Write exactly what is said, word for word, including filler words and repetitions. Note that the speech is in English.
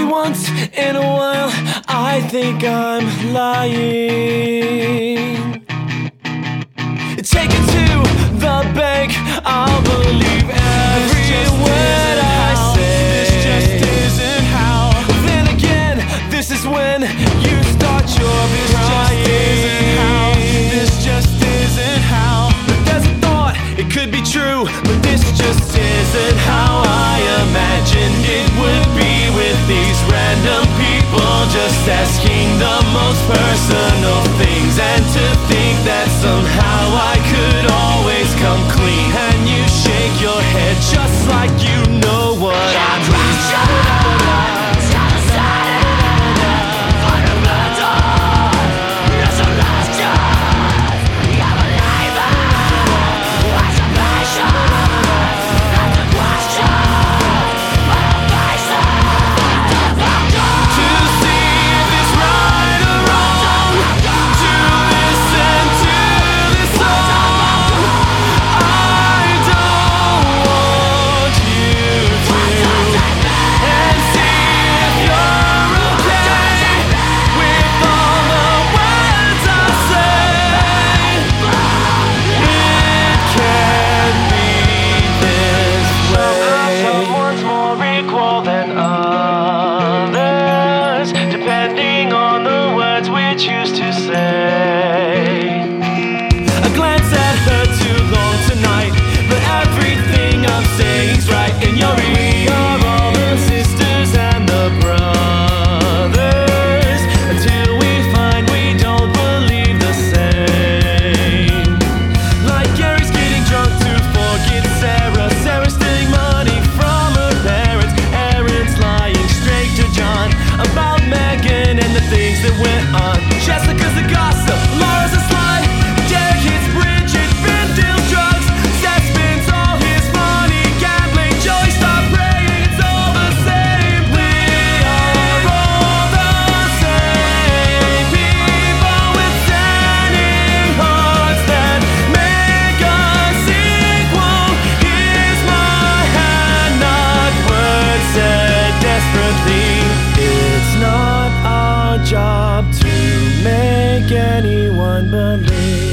once in a while I think I'm lying. Take it to the bank, I'll believe every word I say. This just isn't how. Then again, this is when you start your crying. This just isn't how. But there's a thought, it could be true, but this just isn't how I imagined it would be, with these random people just asking the most personal things, and to think that somehow I could always come clean. And you shake your head just like you know what I mean. Choose to say. A glance at her too long tonight, but everything I'm saying's right in your ear. All the sisters and the brothers, until we find we don't believe the same. Like Gary's getting drunk to forget Sarah, Sarah's stealing money from her parents, Aaron's lying straight to John about Megan and the things that went on. Jessica's a gossip, Laura's a slut, Derek hits Bridget, Ben deals drugs, Seth spends all his money gambling, Joey stopped praying, it's all the same. We are all the same people with standing hearts that make us equal. Here's my hand, not words said desperately. It's not our job to make anyone believe.